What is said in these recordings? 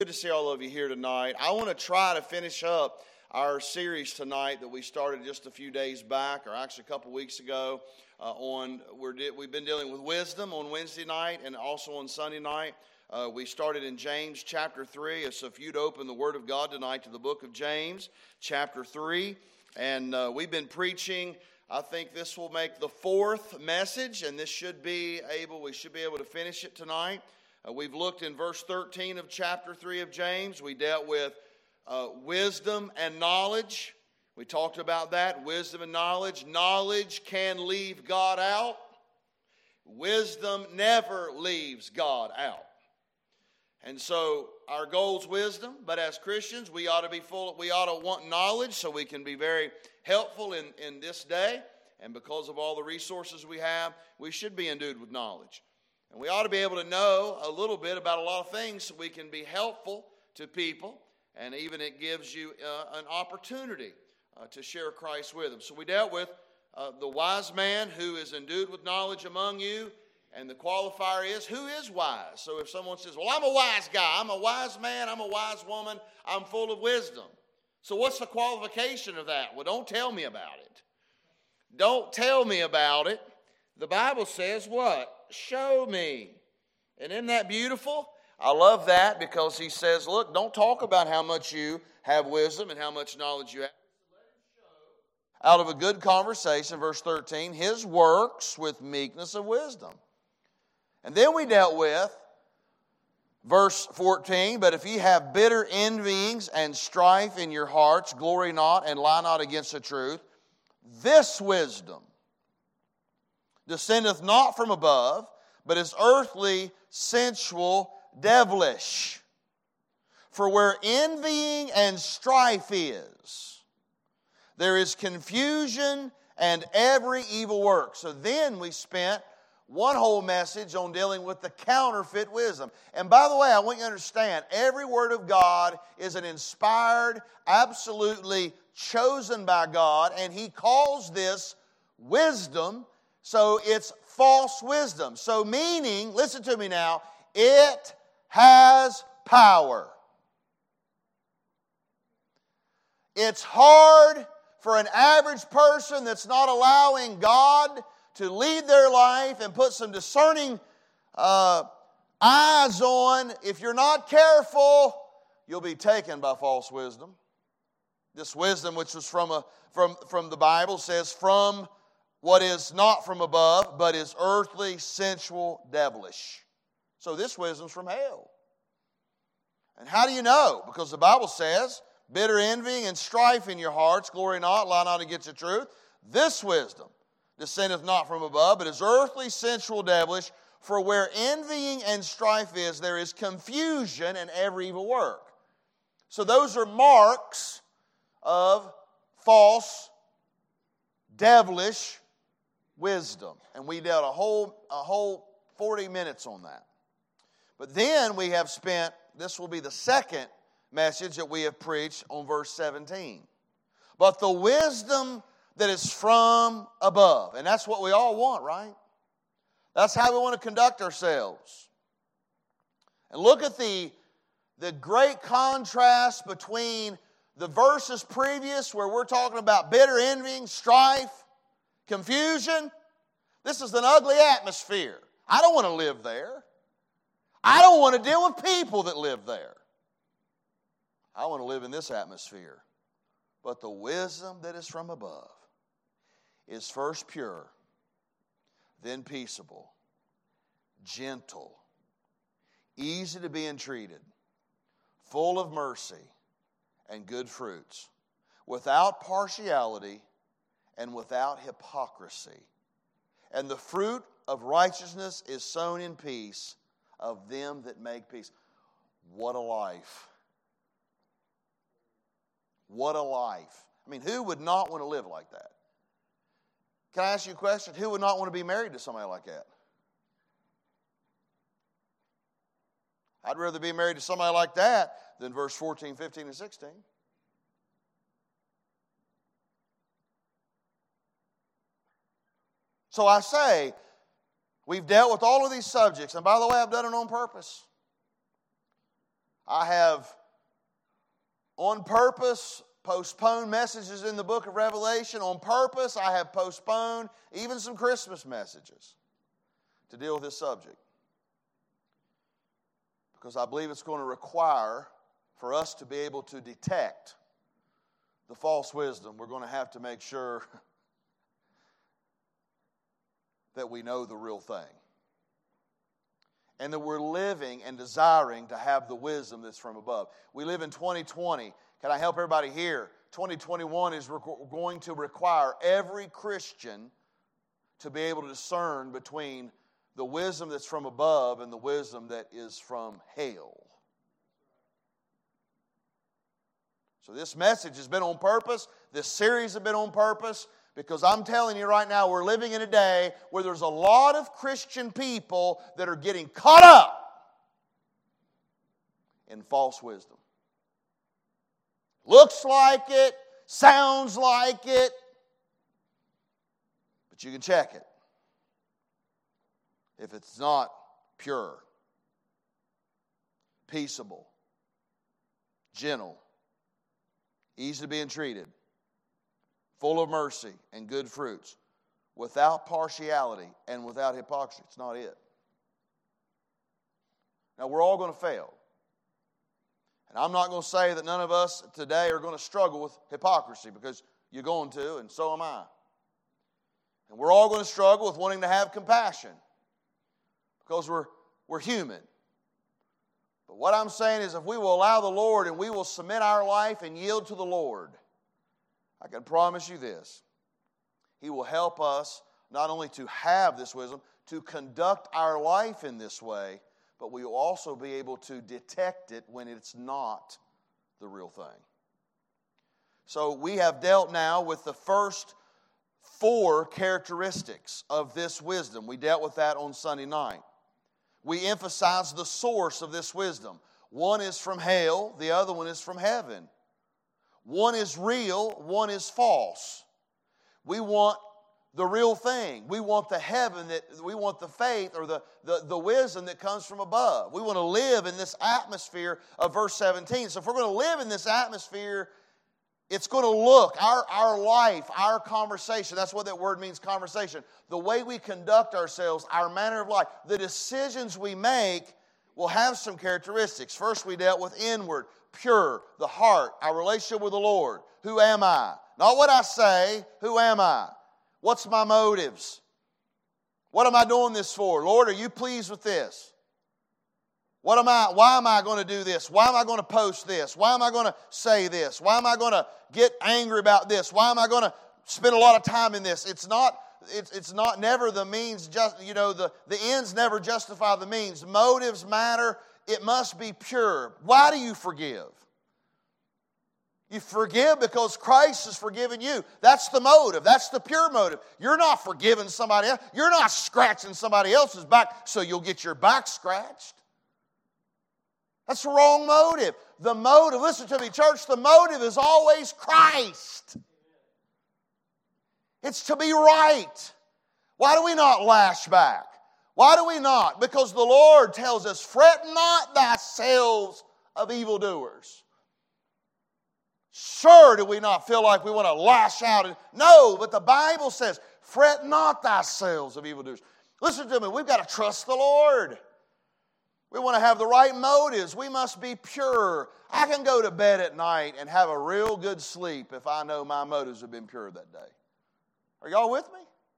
Good to see all of you here tonight. I want to try to finish up our series tonight that we started just a few days back, or actually a couple weeks ago. We've been dealing with wisdom on Wednesday night and also on Sunday night. We started in James chapter 3. So if you'd open the Word of God tonight to the book of James chapter 3. And we've been preaching. I think this will make the fourth message, and we should be able to finish it tonight. We've looked in verse 13 of chapter 3 of James. We dealt with wisdom and knowledge. We talked about that, wisdom and knowledge. Knowledge can leave God out. Wisdom never leaves God out. And so our goal is wisdom, but as Christians, we ought to want knowledge so we can be very helpful in this day. And because of all the resources we have, we should be endued with knowledge. And we ought to be able to know a little bit about a lot of things so we can be helpful to people. And even it gives you an opportunity to share Christ with them. So we dealt with the wise man who is endued with knowledge among you. And the qualifier is, who is wise? So if someone says, well, I'm a wise guy, I'm a wise man, I'm a wise woman, I'm full of wisdom. So what's the qualification of that? Well, don't tell me about it. Don't tell me about it. The Bible says what? Show me. And isn't that beautiful? I love that because he says, look, don't talk about how much you have wisdom and how much knowledge you have. Out of a good conversation, verse 13, his works with meekness of wisdom. And then we dealt with verse 14, but if ye have bitter envyings and strife in your hearts, glory not and lie not against the truth. This wisdom descendeth not from above, but is earthly, sensual, devilish. For where envying and strife is, there is confusion and every evil work. So then we spent one whole message on dealing with the counterfeit wisdom. And by the way, I want you to understand, every word of God is an inspired, absolutely chosen by God, and He calls this wisdom. So it's false wisdom. So meaning, listen to me now, it has power. It's hard for an average person that's not allowing God to lead their life and put some discerning eyes on. If you're not careful, you'll be taken by false wisdom. This wisdom, which was from the Bible, says from what is not from above, but is earthly, sensual, devilish. So this wisdom's from hell. And how do you know? Because the Bible says, bitter envying and strife in your hearts, glory not, lie not against the truth. This wisdom descendeth not from above, but is earthly, sensual, devilish. For where envying and strife is, there is confusion and every evil work. So those are marks of false, devilish wisdom. And we dealt a whole 40 minutes on that. But then we have spent, this will be the second message that we have preached on verse 17. But the wisdom that is from above. And that's what we all want, right? That's how we want to conduct ourselves. And look at the great contrast between the verses previous where we're talking about bitter envying, strife, confusion. This is an ugly atmosphere. I don't want to live there. I don't want to deal with people that live there. I want to live in this atmosphere. But the wisdom that is from above is first pure, then peaceable, gentle, easy to be entreated, full of mercy and good fruits, without partiality and without hypocrisy. And the fruit of righteousness is sown in peace of them that make peace. What a life. What a life. I mean, who would not want to live like that? Can I ask you a question? Who would not want to be married to somebody like that? I'd rather be married to somebody like that than verse 14, 15, and 16. So I say, we've dealt with all of these subjects, and by the way, I've done it on purpose. I have, on purpose, postponed messages in the book of Revelation. On purpose, I have postponed even some Christmas messages to deal with this subject. Because I believe it's going to require, for us to be able to detect the false wisdom, we're going to have to make sure that we know the real thing. And that we're living and desiring to have the wisdom that's from above. We live in 2020. Can I help everybody here? 2021 is going to require every Christian to be able to discern between the wisdom that's from above and the wisdom that is from hell. So this message has been on purpose. This series has been on purpose. Because I'm telling you right now, we're living in a day where there's a lot of Christian people that are getting caught up in false wisdom. Looks like it, sounds like it, but you can check it. If it's not pure, peaceable, gentle, easy to be entreated, full of mercy and good fruits, without partiality and without hypocrisy. It's not it. Now, we're all going to fail. And I'm not going to say that none of us today are going to struggle with hypocrisy, because you're going to, and so am I. And we're all going to struggle with wanting to have compassion, because we're human. But what I'm saying is, if we will allow the Lord and we will submit our life and yield to the Lord, I can promise you this: He will help us not only to have this wisdom, to conduct our life in this way, but we will also be able to detect it when it's not the real thing. So we have dealt now with the first 4 characteristics of this wisdom. We dealt with that on Sunday night. We emphasized the source of this wisdom. One is from hell, the other one is from heaven. One is real, one is false. We want the real thing. We want the heaven, we want the faith or the wisdom that comes from above. We want to live in this atmosphere of verse 17. So if we're going to live in this atmosphere, it's going to look, our life, our conversation, that's what that word means, conversation. The way we conduct ourselves, our manner of life, the decisions we make will have some characteristics. First, we dealt with inward, pure, the heart, our relationship with the Lord. Who am I? Not what I say, who am I? What's my motives? What am I doing this for? Lord, are you pleased with this? Why am I going to do this? Why am I going to post this? Why am I going to say this? Why am I going to get angry about this? Why am I going to spend a lot of time in this? It's not never the means, the ends never justify the means. Motives matter. It must be pure. Why do you forgive? You forgive because Christ has forgiven you. That's the motive. That's the pure motive. You're not forgiving somebody else. You're not scratching somebody else's back so you'll get your back scratched. That's the wrong motive. The motive, listen to me, church, the motive is always Christ. It's to be right. Why do we not lash back? Why do we not? Because the Lord tells us, fret not thyself of evildoers. Sure, do we not feel like we want to lash out? No, but the Bible says, fret not thyself of evildoers. Listen to me, we've got to trust the Lord. We want to have the right motives. We must be pure. I can go to bed at night and have a real good sleep if I know my motives have been pure that day. Are y'all with me?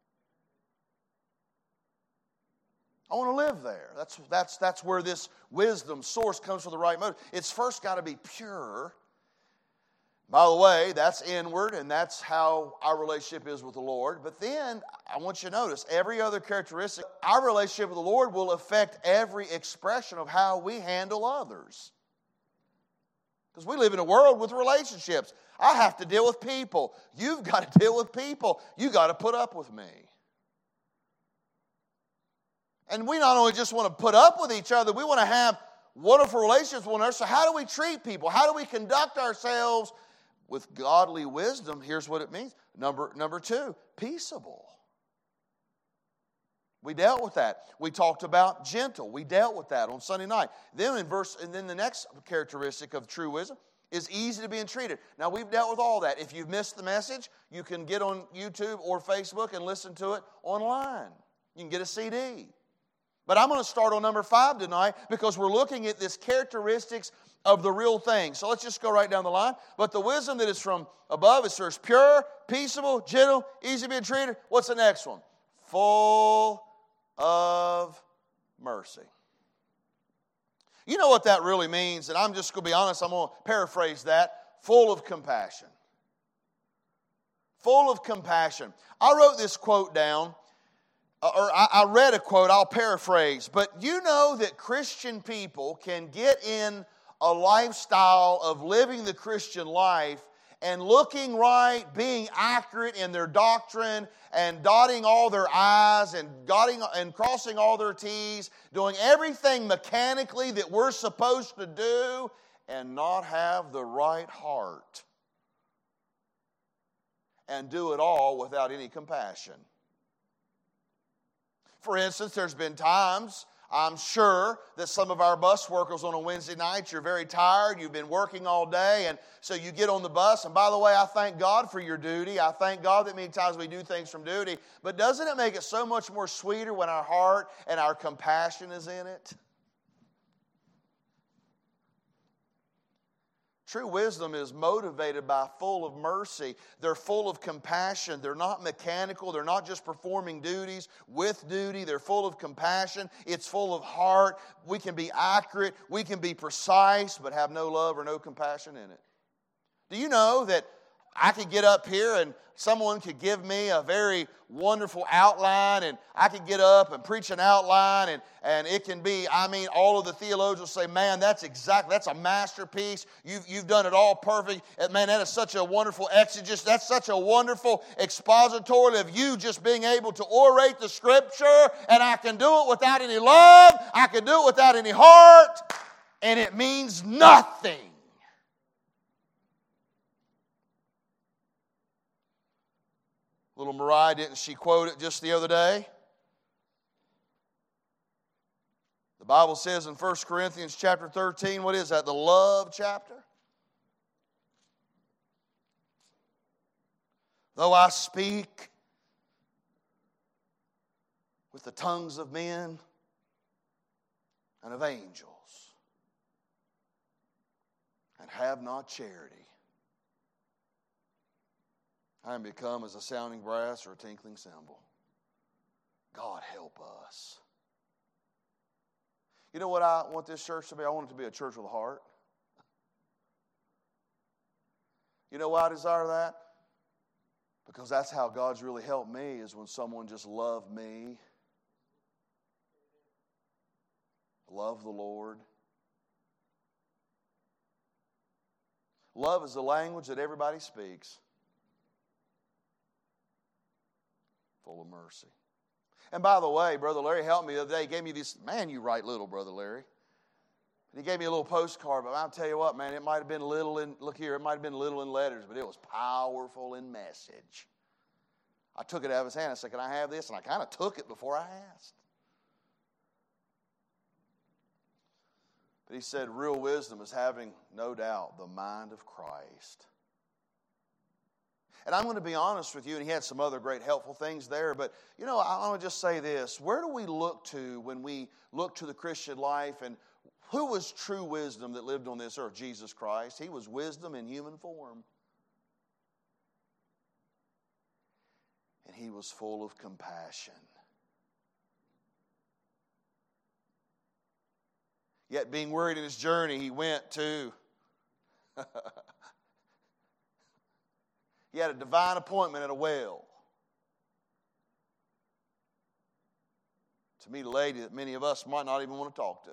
I want to live there. That's where this wisdom source comes from, the right motive. It's first got to be pure. By the way, that's inward, and that's how our relationship is with the Lord. But then, I want you to notice, every other characteristic, our relationship with the Lord will affect every expression of how we handle others. Because we live in a world with relationships. I have to deal with people. You've got to deal with people. You've got to put up with me. And we not only just want to put up with each other, we want to have wonderful relationships with one another. So how do we treat people? How do we conduct ourselves with godly wisdom? Here's what it means. Number 2, peaceable. We dealt with that. We talked about gentle. We dealt with that on Sunday night. Then the next characteristic of true wisdom is easy to be entreated. Now, we've dealt with all that. If you've missed the message, you can get on YouTube or Facebook and listen to it online. You can get a CD. But I'm going to start on number 5 tonight because we're looking at this characteristics of the real thing. So let's just go right down the line. But the wisdom that is from above is first pure, peaceable, gentle, easy to be entreated. What's the next one? Full of mercy. You know what that really means, and I'm just going to be honest, I'm going to paraphrase that. Full of compassion. Full of compassion. I wrote this quote down, or I read a quote, I'll paraphrase, but you know that Christian people can get in a lifestyle of living the Christian life and looking right, being accurate in their doctrine, and dotting all their I's and crossing all their T's, doing everything mechanically that we're supposed to do, and not have the right heart. And do it all without any compassion. For instance, there's been times, I'm sure, that some of our bus workers on a Wednesday night, you're very tired, you've been working all day, and so you get on the bus, and by the way, I thank God for your duty. I thank God that many times we do things from duty, but doesn't it make it so much more sweeter when our heart and our compassion is in it? True wisdom is motivated by full of mercy. They're full of compassion. They're not mechanical. They're not just performing duties with duty. They're full of compassion. It's full of heart. We can be accurate. We can be precise, but have no love or no compassion in it. Do you know that I could get up here and someone could give me a very wonderful outline, and I could get up and preach an outline, and it can be, all of the theologians say, man, that's a masterpiece. You've done it all perfect. And man, that is such a wonderful exegesis. That's such a wonderful expository of you just being able to orate the Scripture, and I can do it without any love. I can do it without any heart, and it means nothing. Little Mariah, didn't she quote it just the other day? The Bible says in 1 Corinthians chapter 13, what is that? The love chapter? Though I speak with the tongues of men and of angels, and have not charity, I am become as a sounding brass or a tinkling cymbal. God help us. You know what I want this church to be? I want it to be a church with a heart. You know why I desire that? Because that's how God's really helped me, is when someone just loved me, loved the Lord. Love is the language that everybody speaks. Full of mercy. And by the way, Brother Larry helped me the other day. He gave me this, man, you write little, Brother Larry. He gave me a little postcard, but I'll tell you what, man, it might have been little in, look here, it might have been little in letters, but it was powerful in message. I took it out of his hand. I said, can I have this? And I kind of took it before I asked. But he said, real wisdom is having, no doubt, the mind of Christ. And I'm going to be honest with you, and he had some other great helpful things there, but, you know, I want to just say this. Where do we look to when we look to the Christian life, and who was true wisdom that lived on this earth? Jesus Christ. He was wisdom in human form. And he was full of compassion. Yet being wearied in his journey, he went to... He had a divine appointment at a well to meet a lady that many of us might not even want to talk to.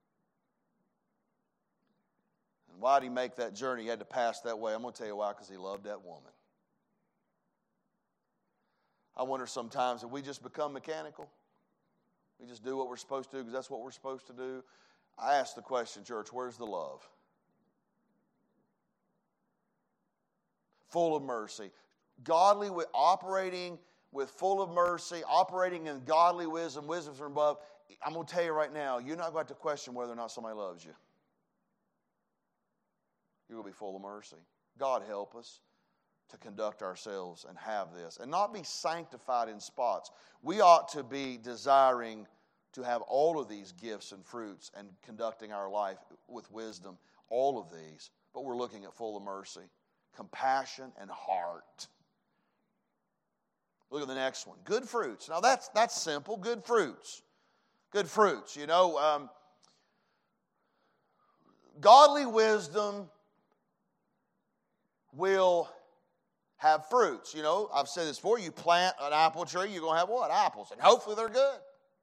And why did he make that journey? He had to pass that way. I'm going to tell you why, because he loved that woman. I wonder sometimes if we just become mechanical. We just do what we're supposed to do because that's what we're supposed to do. I ask the question, church, where's the love? Full of mercy, godly, operating with full of mercy, operating in godly wisdom, wisdom from above, I'm going to tell you right now, you're not going to have to question whether or not somebody loves you. You're going to be full of mercy. God help us to conduct ourselves and have this, and not be sanctified in spots. We ought to be desiring to have all of these gifts and fruits and conducting our life with wisdom, all of these, but we're looking at full of mercy, compassion, and heart. Look at the next one. Good fruits. Now that's simple. Good fruits. Good fruits. You know, godly wisdom will have fruits. You know, I've said this before. You plant an apple tree, you're going to have what? Apples. And hopefully they're good.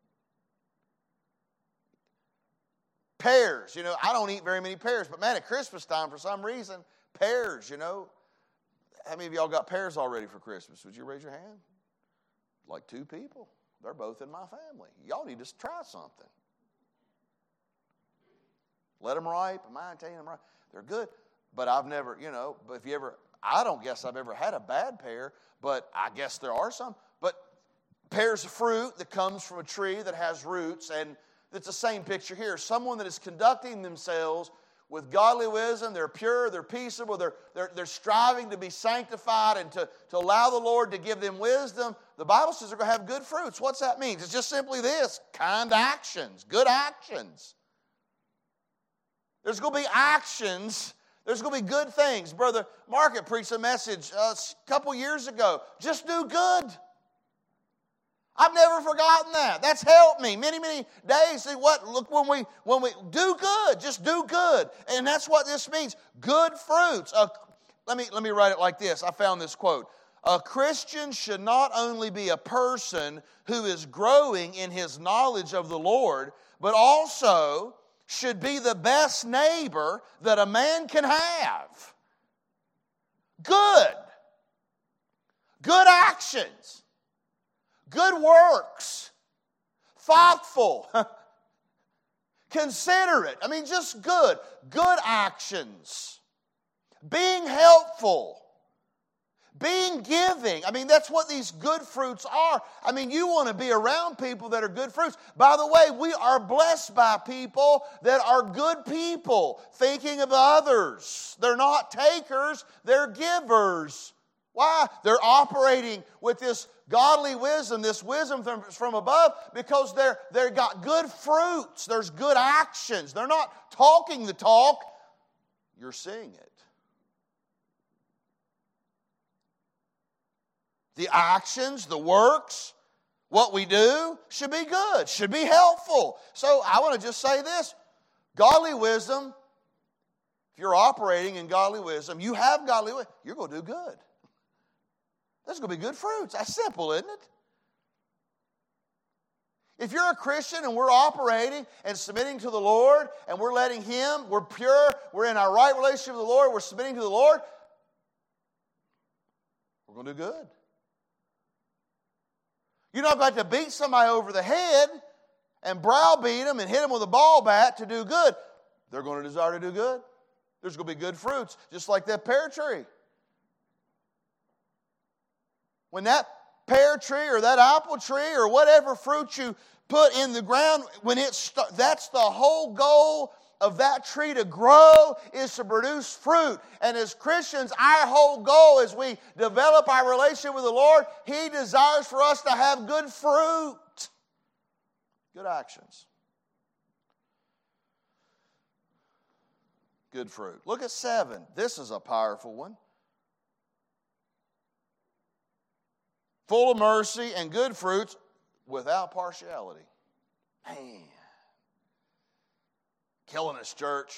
Pears. You know, I don't eat very many pears. But man, at Christmas time, for some reason, pears, you know. How many of y'all got pears already for Christmas? Would you raise your hand? Like 2 people. They're both in my family. Y'all need to try something. Let them ripe. Am I telling them ripe? They're good. But I've never, you know, but if you ever, I don't guess I've ever had a bad pear, but I guess there are some. But pear's a fruit that comes from a tree that has roots, and it's the same picture here. Someone that is conducting themselves with godly wisdom, they're pure, they're peaceable, they're striving to be sanctified and to allow the Lord to give them wisdom. The Bible says they're going to have good fruits. What's that mean? It's just simply this: kind actions, good actions. There's going to be actions. There's going to be good things. Brother Market preached a message a couple years ago. Just do good. I've never forgotten that. That's helped me many, many days. See what? Look, when we do good, just do good. And that's what this means. Good fruits. Let me write it like this. I found this quote. A Christian should not only be a person who is growing in his knowledge of the Lord, but also should be the best neighbor that a man can have. Good. Good actions. Good works. Thoughtful. Considerate. I mean, just good. Good actions. Being helpful. Being giving. I mean, that's what these good fruits are. I mean, you want to be around people that are good fruits. By the way, we are blessed by people that are good people, thinking of others. They're not takers, they're givers. Why? They're operating with this godly wisdom, this wisdom from above, because they've got good fruits. There's good actions. They're not talking the talk. You're seeing it. The actions, the works, what we do should be good, should be helpful. So I want to just say this. Godly wisdom, if you're operating in godly wisdom, you have godly wisdom, you're going to do good. There's going to be good fruits. That's simple, isn't it? If you're a Christian and we're operating and submitting to the Lord and we're letting Him, we're pure, we're in our right relationship with the Lord, we're submitting to the Lord, we're going to do good. You're not going to beat somebody over the head and browbeat them and hit them with a ball bat to do good. They're going to desire to do good. There's going to be good fruits, just like that pear tree. When that pear tree or that apple tree or whatever fruit you put in the ground, that's the whole goal of that tree to grow, is to produce fruit. And as Christians, our whole goal as we develop our relationship with the Lord, He desires for us to have good fruit. Good actions. Good fruit. Look at 7. This is a powerful one. Full of mercy and good fruits without partiality. Man. Killing us, church.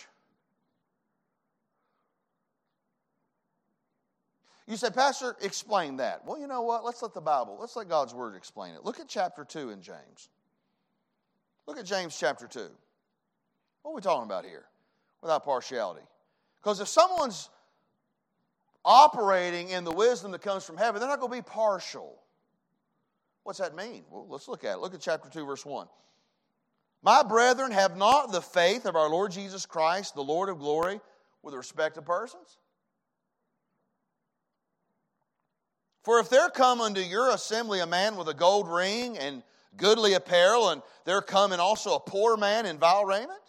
You say, Pastor, explain that. Well, you know what? Let's let God's Word explain it. Look at chapter 2 in James. Look at James chapter 2. What are we talking about here? Without partiality. Because if someone's operating in the wisdom that comes from heaven, they're not going to be partial. What's that mean? Well, let's look at it. Look at chapter 2, verse 1. My brethren, have not the faith of our Lord Jesus Christ, the Lord of glory, with respect to persons? For if there come unto your assembly a man with a gold ring and goodly apparel, and there come in also a poor man in vile raiment,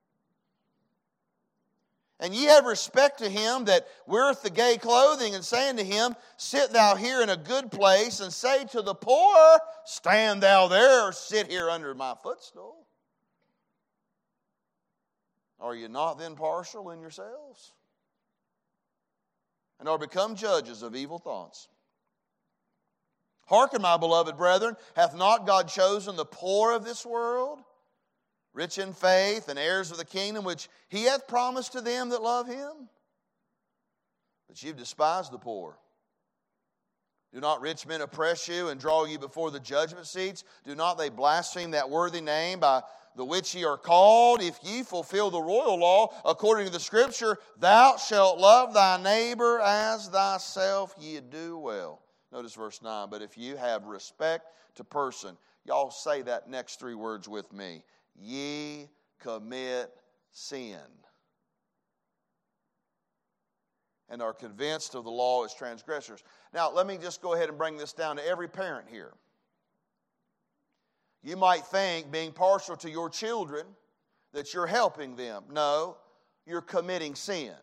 and ye have respect to him that weareth the gay clothing, and saying to him, Sit thou here in a good place, and say to the poor, Stand thou there, or sit here under my footstool. Are you not then partial in yourselves, and are become judges of evil thoughts? Hearken, my beloved brethren, hath not God chosen the poor of this world, rich in faith, and heirs of the kingdom, which he hath promised to them that love him? But you've despised the poor. Do not rich men oppress you and draw you before the judgment seats? Do not they blaspheme that worthy name by the which ye are called? If ye fulfill the royal law according to the Scripture, thou shalt love thy neighbor as thyself, ye do well. Notice verse 9. But if you have respect to person, y'all say that next three words with me. Ye commit sin, and are convinced of the law as transgressors. Now, let me just go ahead and bring this down to every parent here. You might think, being partial to your children, that you're helping them. No, you're committing sin.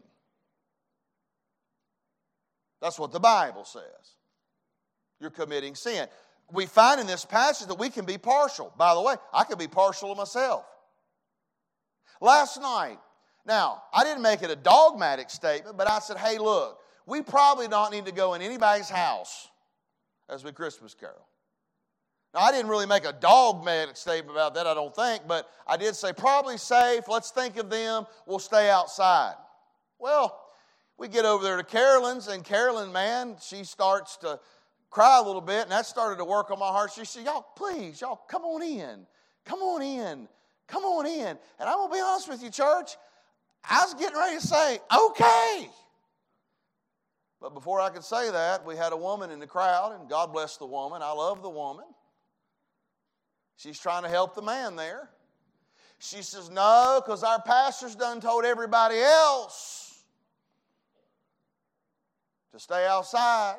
That's what the Bible says. You're committing sin. We find in this passage that we can be partial. By the way, I can be partial to myself. Last night, now, I didn't make it a dogmatic statement, but I said, hey, look, we probably don't need to go in anybody's house as we Christmas carol. Now, I didn't really make a dogmatic statement about that, I don't think, but I did say probably safe, let's think of them, we'll stay outside. Well, we get over there to Carolyn's, and Carolyn, man, she starts to cry a little bit, and that started to work on my heart. She said, y'all, please, y'all, come on in. Come on in. Come on in. And I'm going to be honest with you, church, I was getting ready to say, okay. But before I could say that, we had a woman in the crowd, and God bless the woman. I love the woman. She's trying to help the man there. She says, no, because our pastor's done told everybody else to stay outside.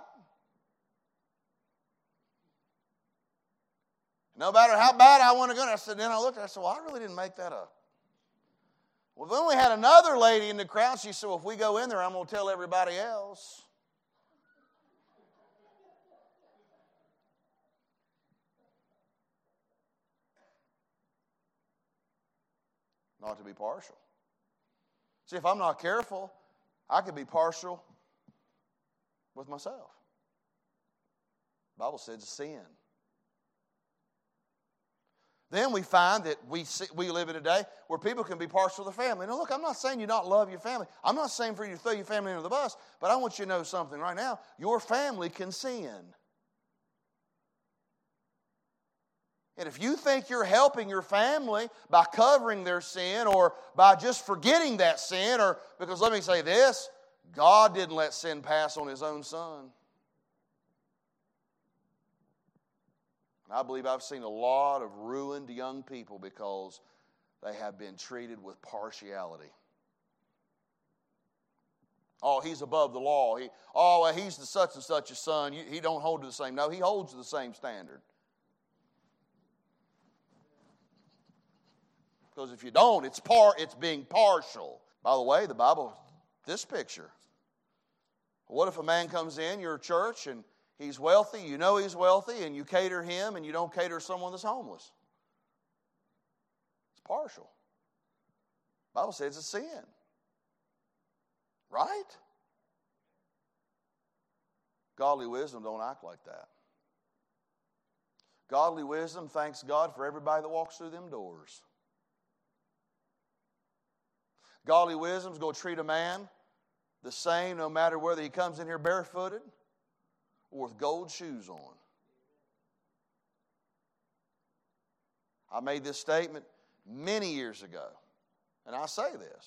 No matter how bad I want to go. I said, then I looked at her, I said, well, I really didn't make that up. Well, then we had another lady in the crowd. She said, well, if we go in there, I'm going to tell everybody else. Not to be partial. See, if I'm not careful, I could be partial with myself. The Bible says it's sin. Then we find that we live in a day where people can be partial to the family. Now, look, I'm not saying you not love your family. I'm not saying for you to throw your family under the bus, but I want you to know something right now. Your family can sin. And if you think you're helping your family by covering their sin or by just forgetting that sin, or because let me say this, God didn't let sin pass on His own Son. I believe I've seen a lot of ruined young people because they have been treated with partiality. Oh, he's above the law. He's the such and such a son. He don't hold to the same. No, he holds to the same standard. Because if you don't, it's being partial. By the way, the Bible, this picture. What if a man comes in your church and he's wealthy, you know he's wealthy, and you cater him and you don't cater someone that's homeless? It's partial. The Bible says it's sin. Right? Godly wisdom don't act like that. Godly wisdom thanks God for everybody that walks through them doors. Godly wisdom is going to treat a man the same no matter whether he comes in here barefooted or with gold shoes on. I made this statement many years ago, and I say this.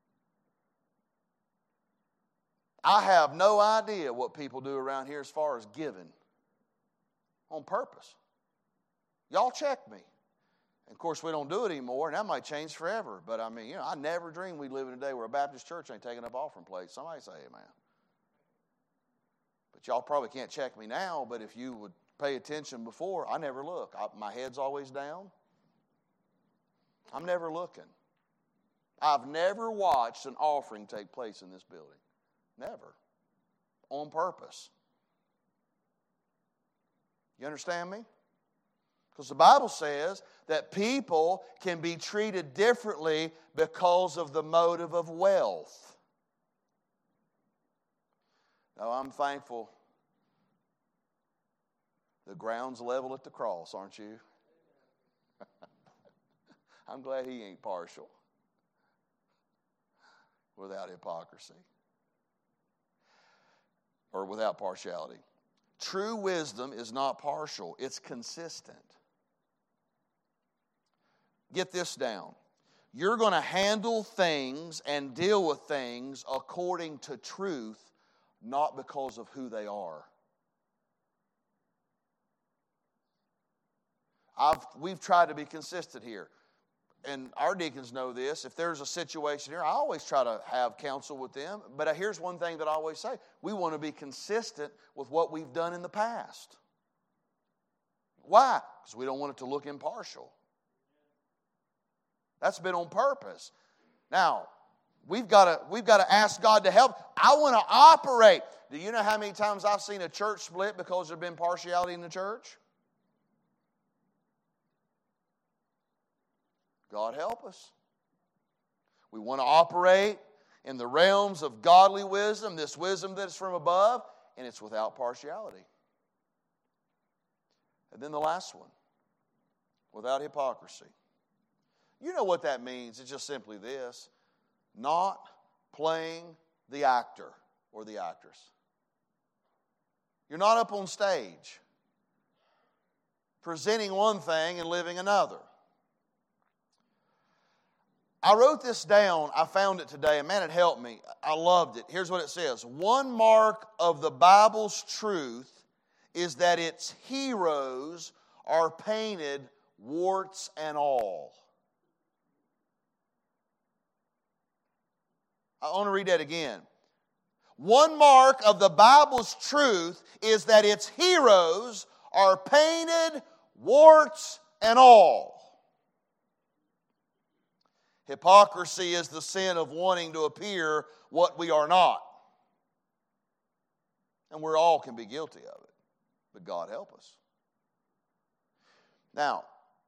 I have no idea what people do around here as far as giving on purpose. Y'all check me. And of course, we don't do it anymore, and that might change forever. But I mean, I never dreamed we'd live in a day where a Baptist church ain't taking up offering plates. Somebody say amen. But y'all probably can't check me now, but if you would pay attention before, I never look. My head's always down. I'm never looking. I've never watched an offering take place in this building. Never. On purpose. You understand me? Because the Bible says that people can be treated differently because of the motive of wealth. Now, I'm thankful the ground's level at the cross, aren't you? I'm glad he ain't partial. Without hypocrisy. Or without partiality. True wisdom is not partial, it's consistent. Get this down. You're going to handle things and deal with things according to truth, not because of who they are. We've tried to be consistent here. And our deacons know this. If there's a situation here, I always try to have counsel with them. But here's one thing that I always say. We want to be consistent with what we've done in the past. Why? Because we don't want it to look impartial. That's been on purpose. Now, we've got to ask God to help. I want to operate. Do you know how many times I've seen a church split because there's been partiality in the church? God help us. We want to operate in the realms of godly wisdom, this wisdom that is from above, and it's without partiality. And then the last one, without hypocrisy. You know what that means. It's just simply this. Not playing the actor or the actress. You're not up on stage presenting one thing and living another. I wrote this down. I found it today, and man, it helped me. I loved it. Here's what it says. One mark of the Bible's truth is that its heroes are painted warts and all. I want to read that again. One mark of the Bible's truth is that its heroes are painted warts and all. Hypocrisy is the sin of wanting to appear what we are not. And we all can be guilty of it. But God help us. Now,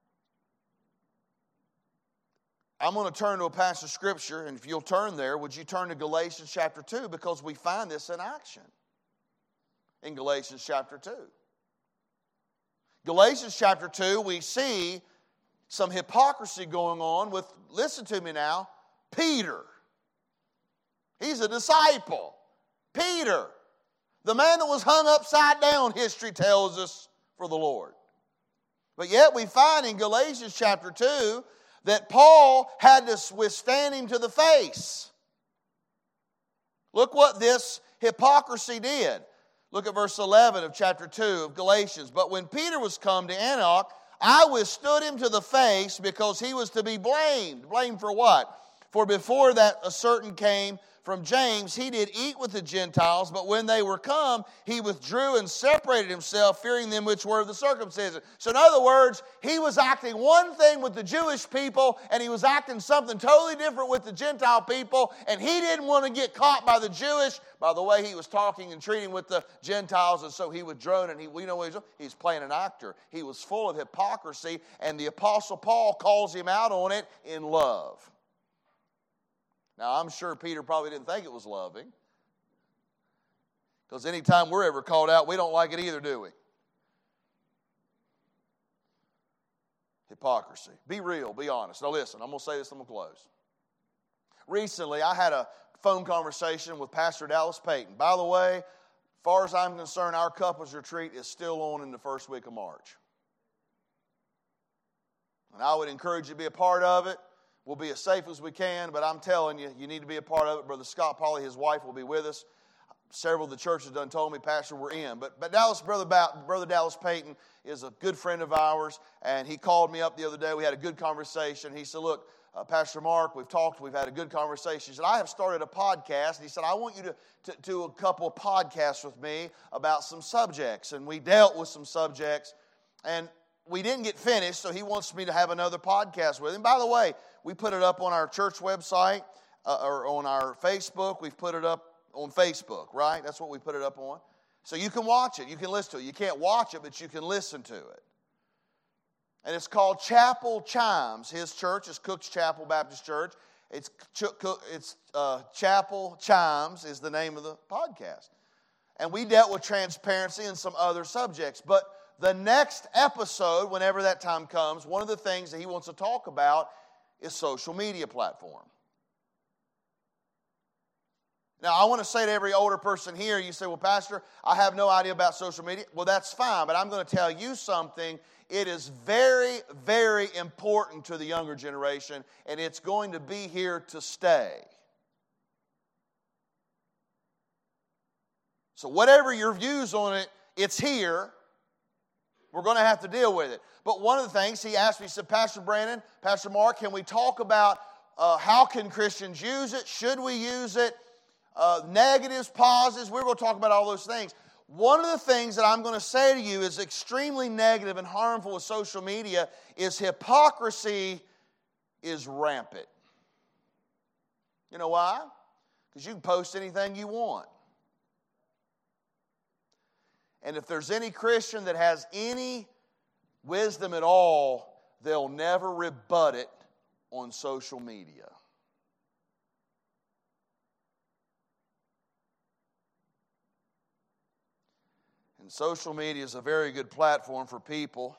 I'm going to turn to a passage of Scripture, and if you'll turn there, would you turn to Galatians chapter 2? Because we find this in action in Galatians chapter 2. Galatians chapter 2, we see some hypocrisy going on with, listen to me now, Peter. He's a disciple. Peter, the man that was hung upside down, history tells us, for the Lord. But yet we find in Galatians chapter 2 that Paul had to withstand him to the face. Look what this hypocrisy did. Look at verse 11 of chapter 2 of Galatians. But when Peter was come to Antioch, I withstood him to the face because he was to be blamed. Blamed for what? For before that a certain came from James, he did eat with the Gentiles, but when they were come, he withdrew and separated himself, fearing them which were of the circumcision. So in other words, he was acting one thing with the Jewish people, and he was acting something totally different with the Gentile people, and he didn't want to get caught by the Jewish, by the way he was talking and treating with the Gentiles, and so he withdrew, and we know what he's playing an actor. He was full of hypocrisy, and the Apostle Paul calls him out on it in love. Now, I'm sure Peter probably didn't think it was loving. Because anytime we're ever called out, we don't like it either, do we? Hypocrisy. Be real, be honest. Now listen, I'm going to say this, I'm going to close. Recently, I had a phone conversation with Pastor Dallas Payton. By the way, as far as I'm concerned, our couples retreat is still on in the first week of March. And I would encourage you to be a part of it. We'll be as safe as we can, but I'm telling you, you need to be a part of it. Brother Scott Polly, his wife, will be with us. Several of the churches done told me, Pastor, we're in. But Brother Dallas Payton is a good friend of ours, and he called me up the other day. We had a good conversation. He said, look, Pastor Mark, we've had a good conversation. He said, I have started a podcast. And he said, I want you to do a couple of podcasts with me about some subjects. And we dealt with some subjects. And we didn't get finished, so he wants me to have another podcast with him. By the way, we put it up on our church website or on our Facebook. We've put it up on Facebook, right? That's what we put it up on. So you can watch it. You can listen to it. You can't watch it, but you can listen to it. And it's called Chapel Chimes. His church is Cook's Chapel Baptist Church. It's Chapel Chimes is the name of the podcast. And we dealt with transparency and some other subjects. But the next episode, whenever that time comes, one of the things that he wants to talk about is social media platform. Now, I want to say to every older person here, you say, well, Pastor, I have no idea about social media. Well, that's fine, but I'm going to tell you something. It is very, very important to the younger generation, and it's going to be here to stay. So whatever your views on it, it's here. We're going to have to deal with it. But one of the things he asked me, he said, Pastor Brandon, Pastor Mark, can we talk about how can Christians use it? Should we use it? Negatives, positives. We're going to talk about all those things. One of the things that I'm going to say to you is extremely negative and harmful with social media is hypocrisy is rampant. You know why? Because you can post anything you want. And if there's any Christian that has any wisdom at all, they'll never rebut it on social media. And social media is a very good platform for people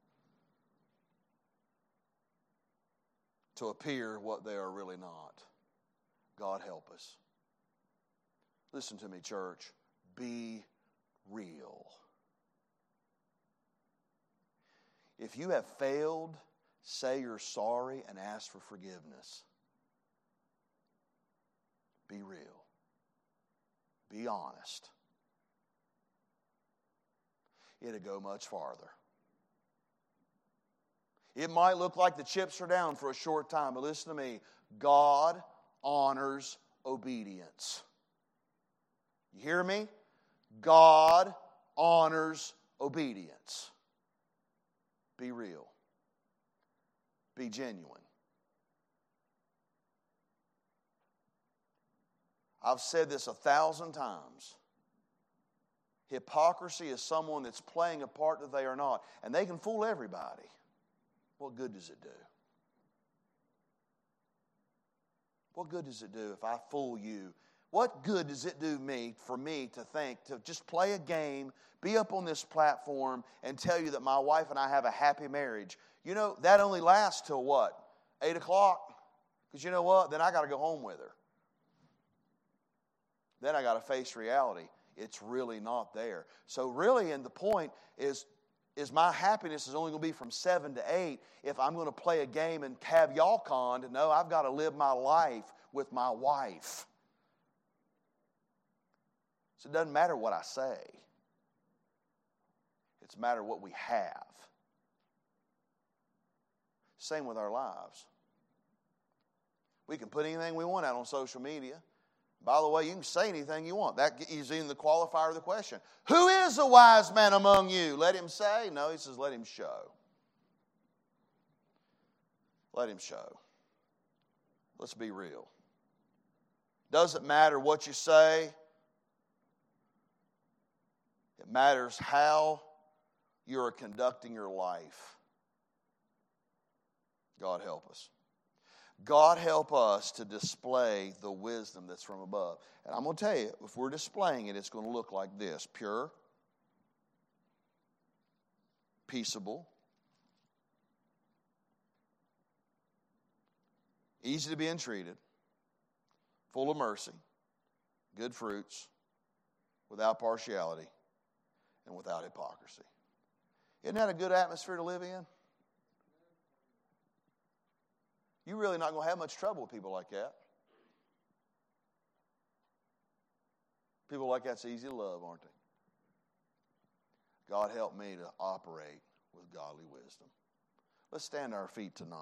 to appear what they are really not. God help us. Listen to me, church. Be real. If you have failed, say you're sorry and ask for forgiveness. Be real. Be honest. It'll go much farther. It might look like the chips are down for a short time, but listen to me. God honors obedience. You hear me? God honors obedience. Be real. Be genuine. I've said this 1,000 times. Hypocrisy is someone that's playing a part that they are not. And they can fool everybody. What good does it do? What good does it do if I fool you? What good does it do for me to think, to just play a game, be up on this platform, and tell you that my wife and I have a happy marriage? You know, that only lasts till what? 8 o'clock? Because you know what? Then I got to go home with her. Then I got to face reality. It's really not there. So really, and the point is my happiness is only going to be from 7 to 8 if I'm going to play a game and have y'all conned. No, I've got to live my life with my wife. So it doesn't matter what I say. It's a matter what we have. Same with our lives. We can put anything we want out on social media. By the way, you can say anything you want. That is even the qualifier of the question. Who is a wise man among you? Let him say. No, he says let him show. Let him show. Let's be real. Doesn't matter what you say. It matters how you're conducting your life. God help us. God help us to display the wisdom that's from above. And I'm going to tell you, if we're displaying it, it's going to look like this. Pure, peaceable, easy to be entreated, full of mercy, good fruits, without partiality, and without hypocrisy. Isn't that a good atmosphere to live in? You're really not going to have much trouble with people like that. People like that's easy to love, aren't they? God help me to operate with godly wisdom. Let's stand to our feet tonight.